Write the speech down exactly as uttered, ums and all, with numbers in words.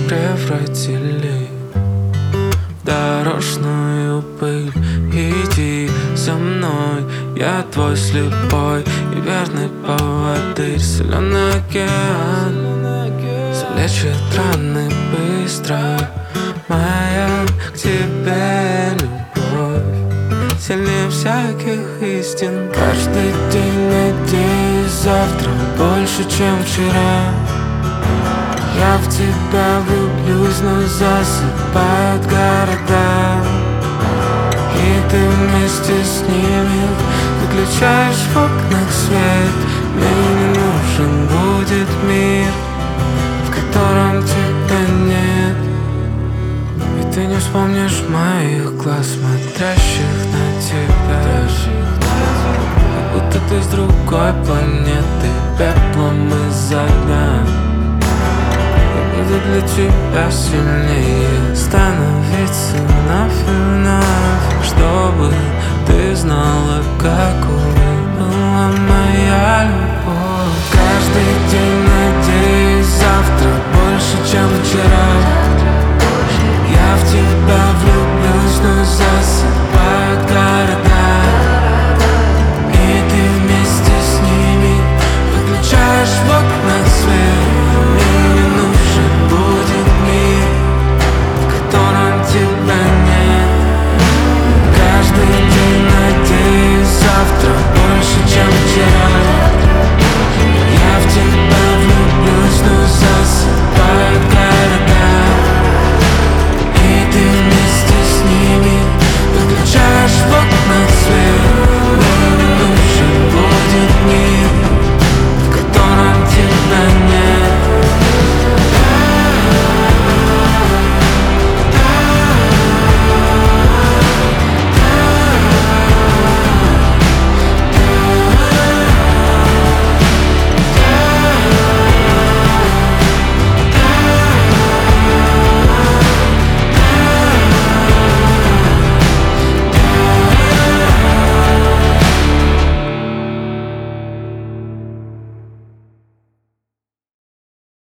превратили в дорожную пыль. Иди за мной, я твой слепой и верный поводырь. Соленый океан залечит раны быстро. Моя к тебе любовь сильнее всяких истин. Каждый день надеюсь, завтра больше, чем вчера. Я в тебя влюблюсь, но засыпают города, и ты вместе с ними выключаешь в окнах свет. Мне не нужен будет мир, в котором тебя нет. И ты не вспомнишь моих глаз, смотрящих на тебя, как будто ты с другой планеты, пеплом из огня. Я буду для тебя сильнее становиться вновь и вновь, чтобы ты знала, какой была моя любовь. Каждый день надеюсь, завтра больше, чем вчера.